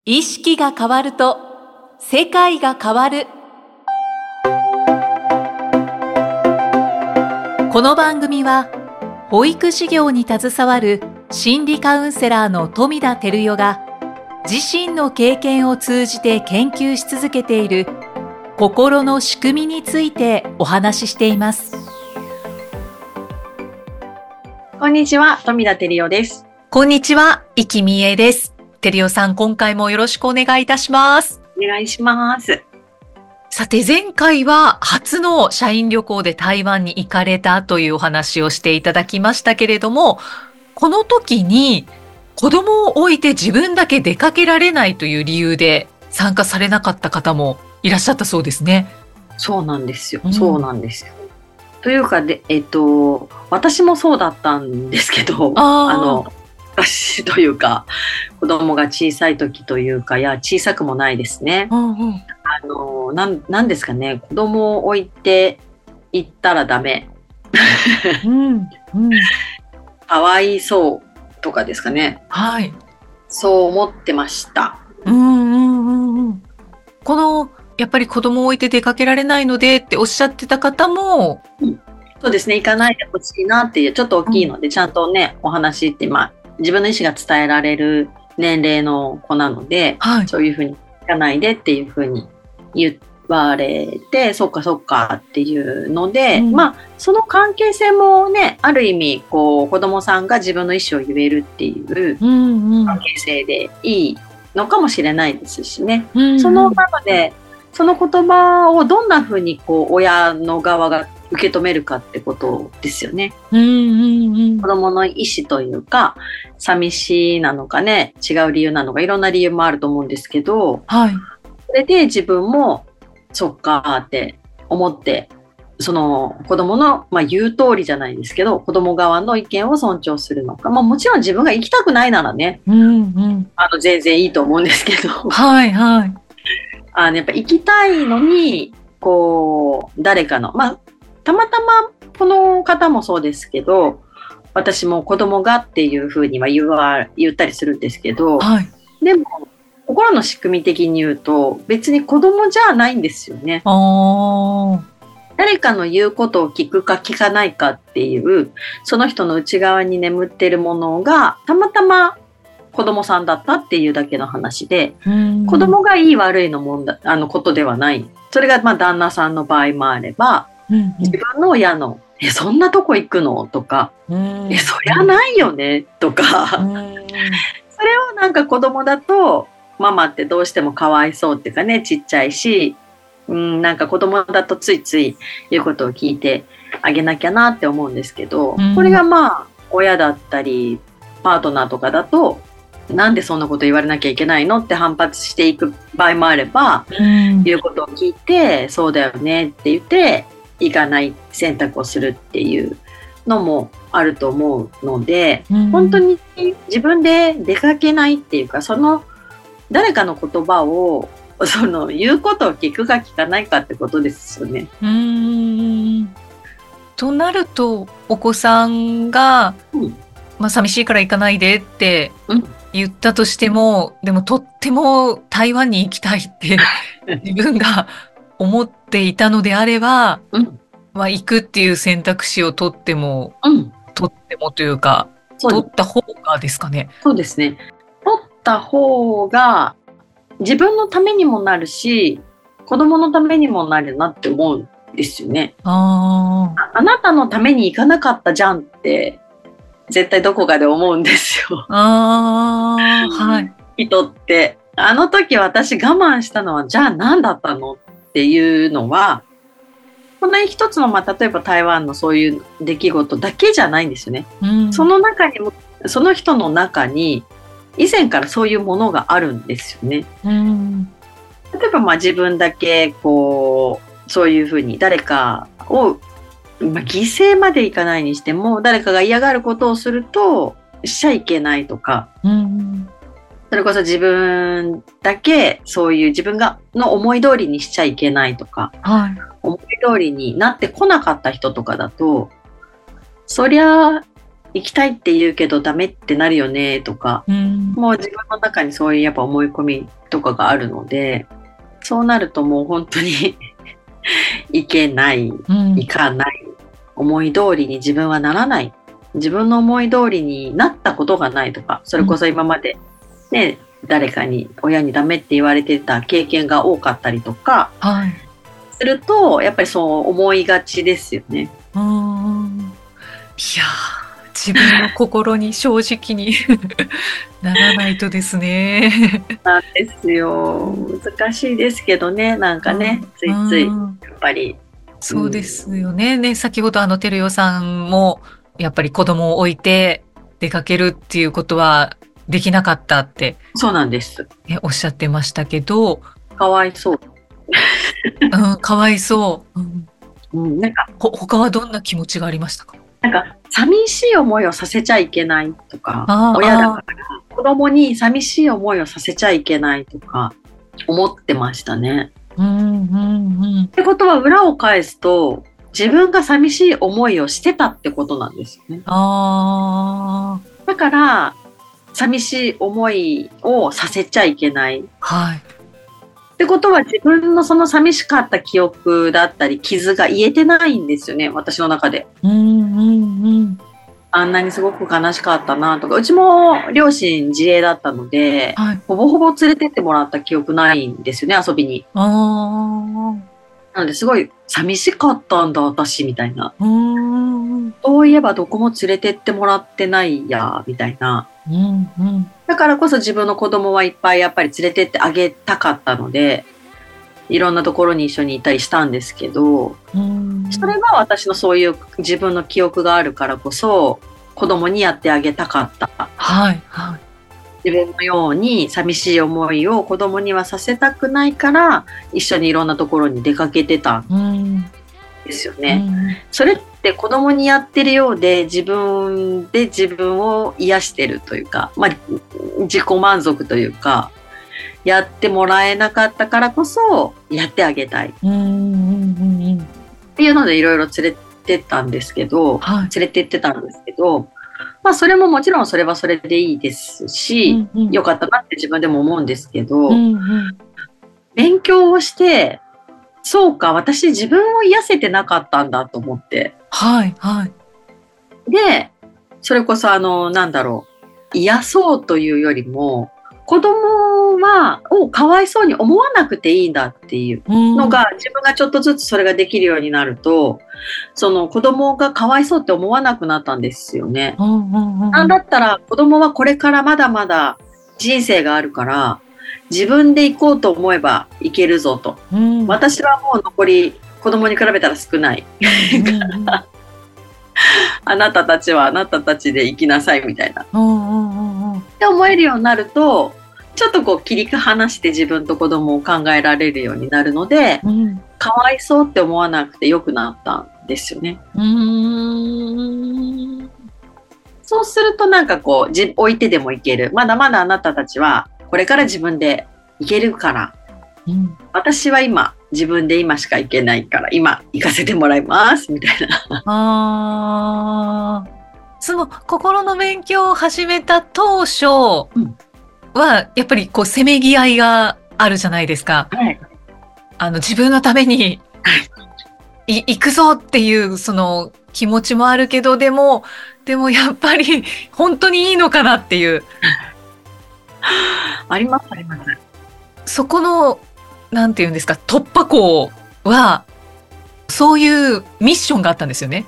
意識が変わると世界が変わる。この番組は保育事業に携わる心理カウンセラーの富田照代が自身の経験を通じて研究し続けている心の仕組みについてお話ししています。 こんにちは、富田照代です。 こんにちは、生きみえです。照代さん、今回もよろしくお願いいたします。 お願いします。 さて、前回は初の社員旅行で台湾に行かれたというお話をしていただきましたけれども、この時に子供を置いて自分だけ出かけられないという理由で参加されなかった方もいらっしゃったそうですね。 そうなんですよ。そうなんですよ。というかで、私もそうだったんですけど、私というか子供が小さい時というか、いや小さくもないですね。なんですかね、子供を置いて行ったらダメ。かわいそうとかですかね。 はい。 そう思ってました。 このやっぱり子供を置いて出かけられないのでっておっしゃってた方も、 そうですね、行かないでほしいなっていう、ちょっと大きいので、ちゃんとねお話って自分の意思が伝えられる年齢の子なので、そういうふうに行かないでっていうふうに言われて、そっかそっかっていうので、その関係性もね、ある意味子供さんが自分の意思を言えるっていう関係性でいいのかもしれないですしね。なのでその言葉をどんなふうに親の側が受け止めるかってことですよね。子供の意思というか、寂しいなのかね、違う理由なのか、いろんな理由もあると思うんですけど、それで自分もそっかって思って、その子供の、言う通りじゃないですけど、子供側の意見を尊重するのか、もちろん自分が行きたくないならね、全然いいと思うんですけど、やっぱ行きたいのに誰かの、たまたまこの方もそうですけど、私も子供がっていうふうには言ったりするんですけど、でも心の仕組み的に言うと別に子供じゃないんですよね。誰かの言うことを聞くか聞かないかっていう、その人の内側に眠ってるものがたまたま子供さんだったっていうだけの話で、子供がいい悪いのことではない。それが旦那さんの場合もあれば、自分の親のそんなとこ行くのとか、そりゃないよねとか、それをなんか子供だとママってどうしてもかわいそうっていうかね、ちっちゃいし、なんか子供だとついつい言うことを聞いてあげなきゃなって思うんですけど、これが親だったりパートナーとかだと、なんでそんなこと言われなきゃいけないのって反発していく場合もあれば、言うことを聞いてそうだよねって言って行かない選択をするっていうのもあると思うので、本当に自分で出かけないっていうか、その誰かの言葉を言うことを聞くか聞かないかってことですよね。 となるとお子さんが、寂しいから行かないでって言ったとしても、でもとっても台湾に行きたいって自分が思っていたのであれば、行くっていう選択肢を取ってもというか、取った方がですかね。 そうですね。取った方が自分のためにもなるし、子供のためにもなるなって思うんですよね。あなたのために行かなかったじゃんって絶対どこかで思うんですよ。人ってあの時私我慢したのはじゃあ何だったのっていうのは、この一つの例えば台湾のそういう出来事だけじゃないんですよね。その中にも、その人の中に以前からそういうものがあるんですよね。例えば自分だけそういうふうに誰かを犠牲までいかないにしても、誰かが嫌がることをするとしちゃいけないとか、それこそ自分だけそういう自分の思い通りにしちゃいけないとか、思い通りになってこなかった人とかだと、そりゃ行きたいって言うけどダメってなるよねとか、もう自分の中にそういうやっぱ思い込みとかがあるので、そうなるともう本当に行けない、行かない、思い通りに自分はならない、自分の思い通りになったことがないとか、それこそ今までね、誰かに親にダメって言われてた経験が多かったりとか、するとやっぱりそう思いがちですよね。いや自分の心に正直にならないとですね。 なんですよ。難しいですけどね、なんかね、ついついやっぱり。 そうですよね。ね、先ほど照代さんもやっぱり子供を置いて出かけるっていうことはできなかったって。 そうなんです。 おっしゃってましたけど。 かわいそう。 かわいそう。 なんか他はどんな気持ちがありましたか？ なんか寂しい思いをさせちゃいけないとか、親だから子供に寂しい思いをさせちゃいけないとか思ってましたね。ってことは裏を返すと自分が寂しい思いをしてたってことなんですよね。だから寂しい思いをさせちゃいけない。ってことは自分のその寂しかった記憶だったり傷が癒えてないんですよね、私の中で。あんなにすごく悲しかったなとか、うちも両親自営だったので、ほぼほぼ連れてってもらった記憶ないんですよね、遊びに。なのですごい寂しかったんだ私みたいな。そういえばどこも連れてってもらってないやみたいな。だからこそ自分の子供はいっぱいやっぱり連れてってあげたかったので、いろんなところに一緒にいたりしたんですけど、それが私のそういう自分の記憶があるからこそ子供にやってあげたかった。自分のように寂しい思いを子供にはさせたくないから一緒にいろんなところに出かけてたんですよね。それって子供にやってるようで自分で自分を癒してるというか、自己満足というか、やってもらえなかったからこそやってあげたいっていうのでいろいろ連れてったんですけど、連れてってたんですけど、それももちろんそれはそれでいいですし、よかったなって自分でも思うんですけど、勉強をしてそうか私自分を癒せてなかったんだと思って、でそれこそ癒そうというよりも子供をかわいそうに思わなくていいんだっていうのが、自分がちょっとずつそれができるようになると、その子供がかわいそうって思わなくなったんですよね。なんだったら子供はこれからまだまだ人生があるから自分で行こうと思えば行けるぞと、私はもう残り子供に比べたら少ないからあなたたちはあなたたちで行きなさいみたいなって思えるようになると、ちょっとこう切り離して自分と子供を考えられるようになるので、かわいそうって思わなくてよくなったんですよね。そうするとなんかこう置いてでもいける、まだまだあなたたちはこれから自分で行けるから、私は今自分で今しか行けないから今行かせてもらいますみたいな。 その心の勉強を始めた当初はやっぱりこうせめぎ合いがあるじゃないですか。自分のために行くぞっていうその気持ちもあるけど、でもやっぱり本当にいいのかなっていうありますあります。 そこのなんていうんですか、突破口はそういうミッションがあったんですよね。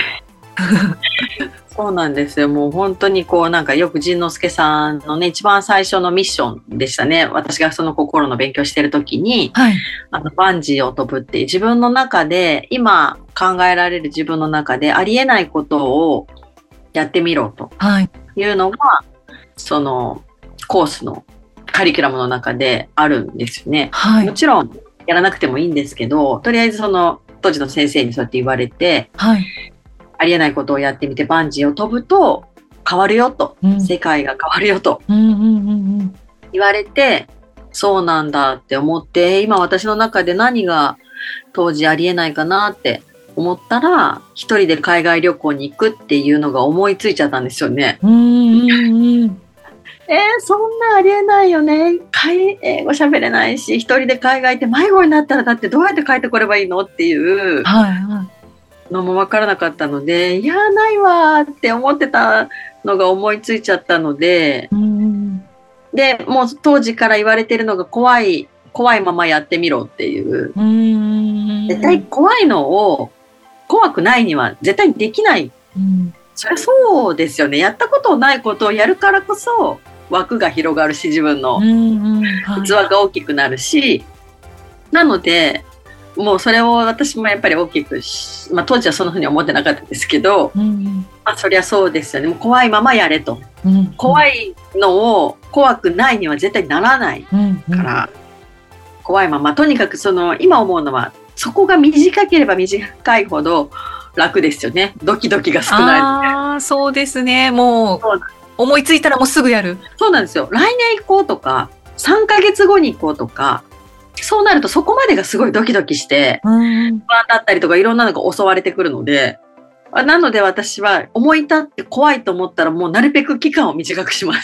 そうなんですよ。もう本当にこうなんかよく仁之助さんのね一番最初のミッションでしたね。私がその心の勉強してる時に、バンジーを飛ぶっていう自分の中で今考えられる自分の中でありえないことをやってみろというのが、そのコースのカリキュラムの中であるんですよね。もちろんやらなくてもいいんですけど、とりあえずその当時の先生にそうやって言われて、ありえないことをやってみてバンジーを飛ぶと変わるよと、世界が変わるよと言われて、そうなんだって思って、今私の中で何が当時ありえないかなって思ったら、一人で海外旅行に行くっていうのが思いついちゃったんですよね。そんなありえないよね。英語喋れないし、一人で海外って迷子になったらだってどうやって帰ってこればいいのっていうのも分からなかったので、いやないわって思ってたのが思いついちゃったので、でもう当時から言われてるのが怖いままやってみろっていう。絶対怖いのを怖くないには絶対できない。そりゃそうですよね。やったことないことをやるからこそ枠が広がるし、自分の器が大きくなるし、なのでもうそれを私もやっぱり大きく当時はそんなふうに思ってなかったですけど、そりゃそうですよね。もう怖いままやれと、怖いのを怖くないには絶対ならないから、怖いままとにかく今思うのはそこが短ければ短いほど楽ですよね。ドキドキが少ない。 そうですね。もう思いついたらもうすぐやる。 そうなんですよ。来年行こうとか3ヶ月後に行こうとか、そうなるとそこまでがすごいドキドキして不安だったりとかいろんなのが襲われてくるので、なので私は思い立って怖いと思ったらもうなるべく期間を短くします。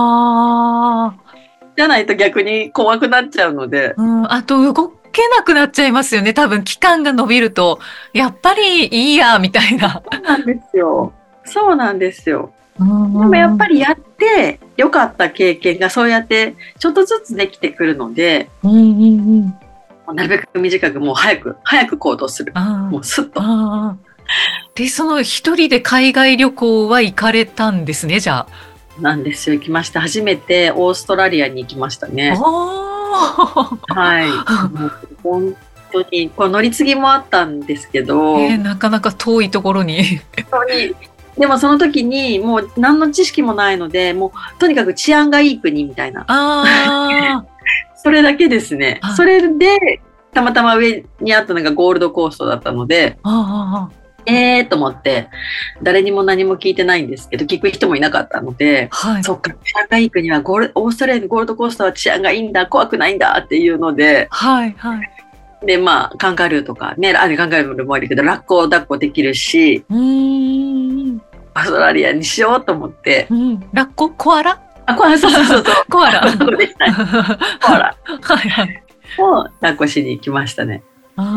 じゃないと逆に怖くなっちゃうので。 あと動けなくなっちゃいますよね。多分期間が延びるとやっぱりいいやみたいな。 そうなんですよ。そうなんですよ。でもやっぱりやって良かった経験がそうやってちょっとずつできてくるので、なるべく短くもう早く行動する。もうスッと。 で、その一人で海外旅行は行かれたんですね、じゃあ。 なんですよ。行きました。初めてオーストラリアに行きましたね。はい。もう本当に乗り継ぎもあったんですけど、 なかなか遠いところに。 でもその時にもう何の知識もないので、もうとにかく治安がいい国みたいな。それだけですね。それでたまたま上にあったのがゴールドコーストだったので、と思って誰にも何も聞いてないんですけど、聞く人もいなかったので、そっか、治安がいい国はオーストラリアのゴールドコーストは治安がいいんだ、怖くないんだっていうので、でカンガルーとかね、カンガルーもいるけどラッコ抱っこできるし、オーストラリアにしようと思って、 ラッココアラそうコアラコアラを抱っこしに行きましたね。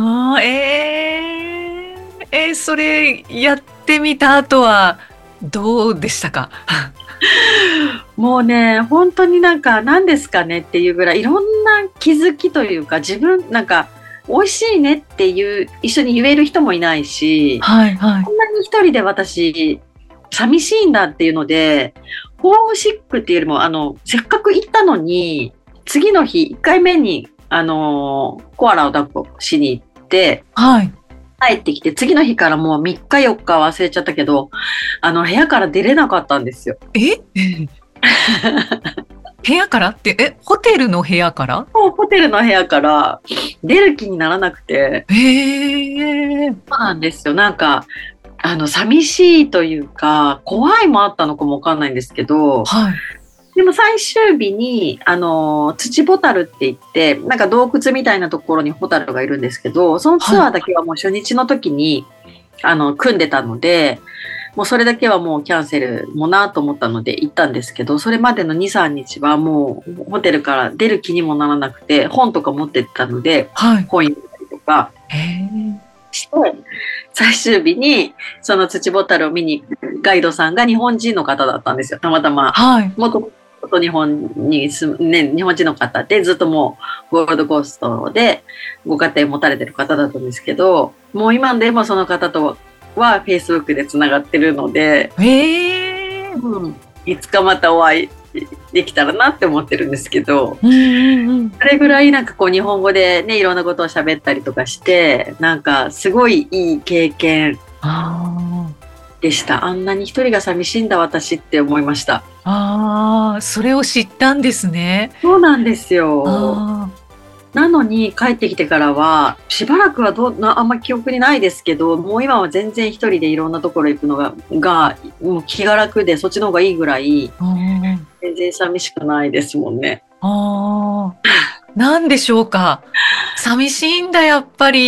それやってみた後はどうでしたか？ もうね、本当に何ですかねっていうぐらいいろんな気づきというか、自分美味しいねっていう一緒に言える人もいないし、こんなに一人で私寂しいんだっていうので、ホームシックっていうよりもせっかく行ったのに次の日1回目にコアラを抱っこしに行って、帰ってきて次の日からもう3日4日忘れちゃったけど、部屋から出れなかったんですよ。 部屋からってホテルの部屋から？ ホテルの部屋から出る気にならなくて。そうなんですよ。寂しいというか怖いもあったのかもわかんないんですけど、でも最終日に土ボタルって言って洞窟みたいなところにホタルがいるんですけど、そのツアーだけはもう初日の時に組んでたので、もうそれだけはもうキャンセルもなと思ったので行ったんですけど、それまでの 2,3 日はもうホテルから出る気にもならなくて、本とか持ってったので、本読んだりとかして、最終日にその土ボタルを見にガイドさんが日本人の方だったんですよ、たまたま。元日本に住む、日本人の方で、ずっともうゴールドコーストでご家庭持たれてる方だったんですけど、もう今でもその方とは Facebook でつながってるので、いつかまたお会いできたらなって思ってるんですけど、それぐらい日本語でね、いろんなことを喋ったりとかして、すごいいい経験でした。あんなに一人が寂しいんだ私って思いました。 それを知ったんですね。 そうなんですよ。なのに帰ってきてからはしばらくはあんま記憶にないですけど、もう今は全然一人でいろんなところ行くのがもう気が楽で、そっちの方がいいぐらい全然寂しくないですもんね。 なんでしょうか、寂しいんだやっぱりっ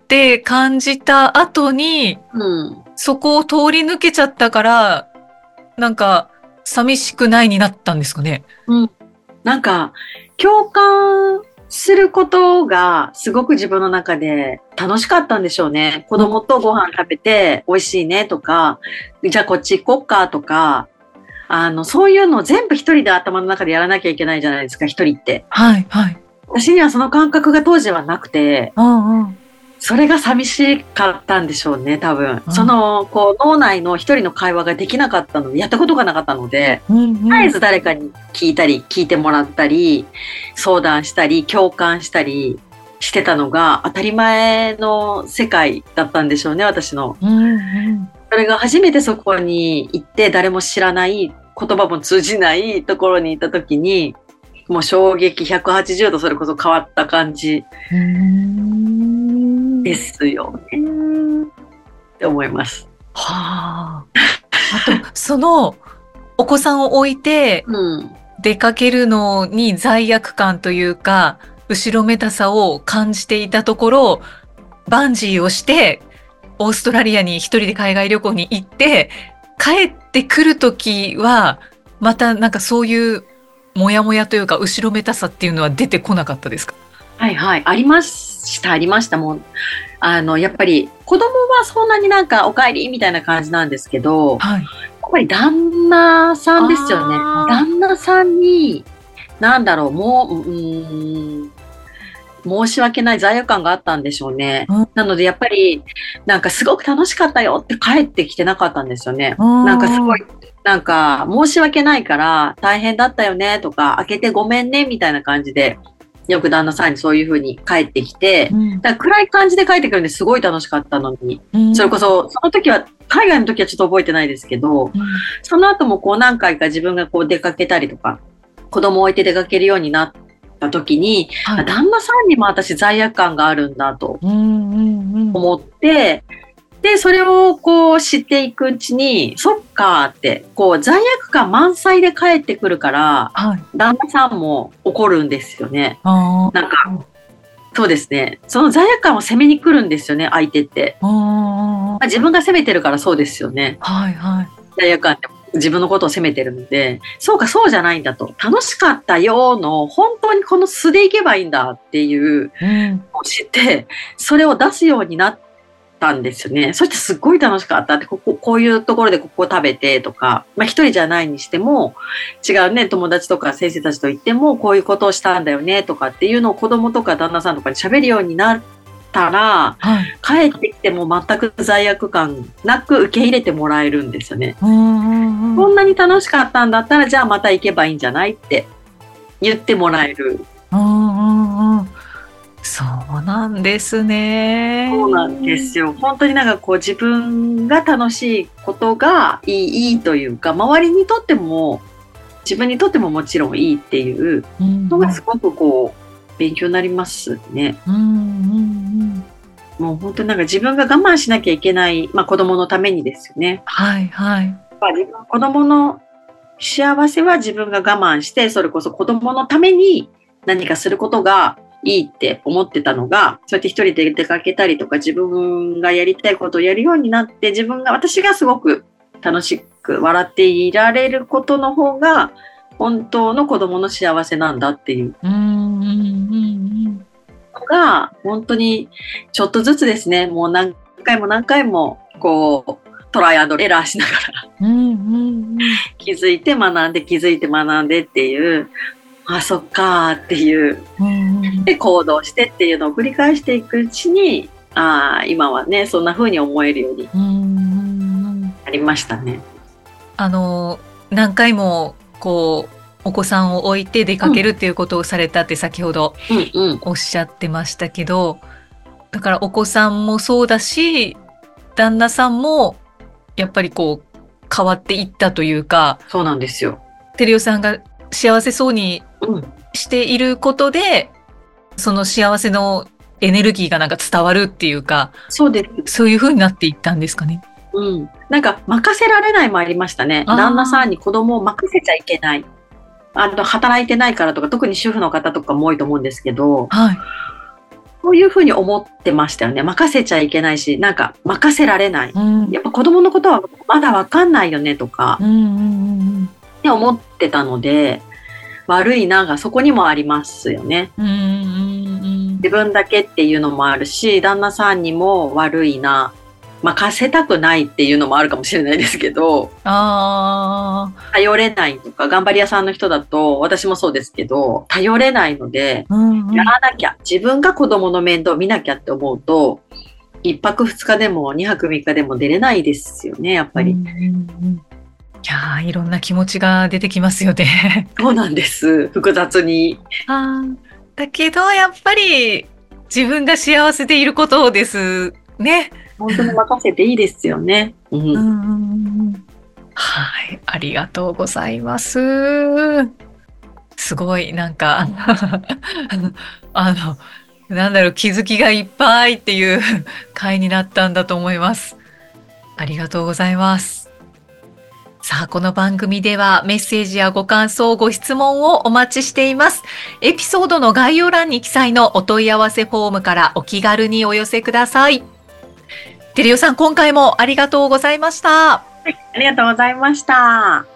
って感じた後に、そこを通り抜けちゃったから、なんか寂しくないになったんですかね。 なんか共感することがすごく自分の中で楽しかったんでしょうね。子供とご飯食べて美味しいねとか、じゃあこっち行こっかとか、そういうのを全部一人で頭の中でやらなきゃいけないじゃないですか、一人って。 はいはい。 私にはその感覚が当時はなくて、それが寂しかったんでしょうね、多分。脳内の一人の会話ができなかったので、やったことがなかったので、絶えず誰かに聞いたり、聞いてもらったり、相談したり、共感したりしてたのが当たり前の世界だったんでしょうね、私の。それが初めてそこに行って、誰も知らない、言葉も通じないところに行った時に、もう衝撃180度それこそ変わった感じですよねって思います。 はあ。あとお子さんを置いて出かけるのに罪悪感というか後ろめたさを感じていたところ、バンジーをしてオーストラリアに一人で海外旅行に行って帰ってくるときはまたなんかそういうもやもやというか後ろめたさっていうのは出てこなかったですか？ はいはい、ありました。もうやっぱり子供はそんなになんかお帰りみたいな感じなんですけど、やっぱり旦那さんですよね。旦那さんに申し訳ない罪悪感があったんでしょうね。なのでやっぱりなんかすごく楽しかったよって帰ってきてなかったんですよね。なんかすごいなんか申し訳ないから大変だったよねとか開けてごめんねみたいな感じでよく旦那さんにそういう風に帰ってきて、だから暗い感じで帰ってくるんですごい楽しかったのに、それこそその時は海外の時はちょっと覚えてないですけど、その後も何回か自分が出かけたりとか子供を置いて出かけるようになった時に、旦那さんにも私罪悪感があるんだと思って、でそれを知っていくうちにそっかって罪悪感満載で帰ってくるから、旦那さんも怒るんですよね。なんかそうですね、その罪悪感を責めに来るんですよね、相手って。自分が責めてるからそうですよね。罪悪感って自分のことを責めてるので、そうかそうじゃないんだと、楽しかったよの本当にこの素でいけばいいんだっていうのを知って、それを出すようになったんですよね。そしてすっごい楽しかったって、こういうところでここ食べてとか、一人じゃないにしても違うね、友達とか先生たちと言ってもこういうことをしたんだよねとかっていうのを子供とか旦那さんとかに喋るようになったら、帰ってきても全く罪悪感なく受け入れてもらえるんですよね。こんなに楽しかったんだったらじゃあまた行けばいいんじゃないって言ってもらえる。 そうなんですね。 そうなんですよ。本当になんか自分が楽しいことがいいというか、周りにとっても自分にとってももちろんいいっていうのがすごく勉強になりますね。もう本当になんか自分が我慢しなきゃいけない、子供のためにですよね。子供の幸せは自分が我慢して、それこそ子供のために何かすることがいいって思ってたのが、そうやって一人で出かけたりとか自分がやりたいことをやるようになって、私がすごく楽しく笑っていられることの方が本当の子供の幸せなんだっていうのが本当にちょっとずつですね、もう何回もトライアンドエラーしながら気づいて学んで気づいて学んでっていう、そっかーっていう、で行動してっていうのを繰り返していくうちに、今はねそんな風に思えるようになりましたね。 何回もお子さんを置いて出かけるっていうことをされたって先ほどおっしゃってましたけど、だからお子さんもそうだし旦那さんもやっぱり変わっていったというか。 そうなんですよ。 照代さんが幸せそうにしていることで、その幸せのエネルギーがなんか伝わるっていうか、そういう風になっていったんですかね。 なんか任せられないもありましたね。旦那さんに子供を任せちゃいけない、働いてないからとか、特に主婦の方とかも多いと思うんですけど、 そういうふうに思ってましたよね。任せちゃいけないし、なんか任せられない。やっぱ子供のことはまだわかんないよねとか、って思ってたので、悪いながそこにもありますよね。自分だけっていうのもあるし、旦那さんにも悪いな、任せたくないっていうのもあるかもしれないですけど、頼れないとか、頑張り屋さんの人だと、私もそうですけど、頼れないので、やらなきゃ、自分が子供の面倒見なきゃって思うと、1泊2日でも2泊3日でも出れないですよね、やっぱり。いやいろんな気持ちが出てきますよね。 そうなんです。複雑に。 だけど、やっぱり自分が幸せでいることですね。 本当に任せていいですよね。 はい、ありがとうございます。すごい、なんかなんだろう、気づきがいっぱいっていう回になったんだと思います。ありがとうございます。さあ、この番組ではメッセージやご感想、ご質問をお待ちしています。エピソードの概要欄に記載のお問い合わせフォームからお気軽にお寄せください。てるよさん、今回もありがとうございました。 はい、ありがとうございました。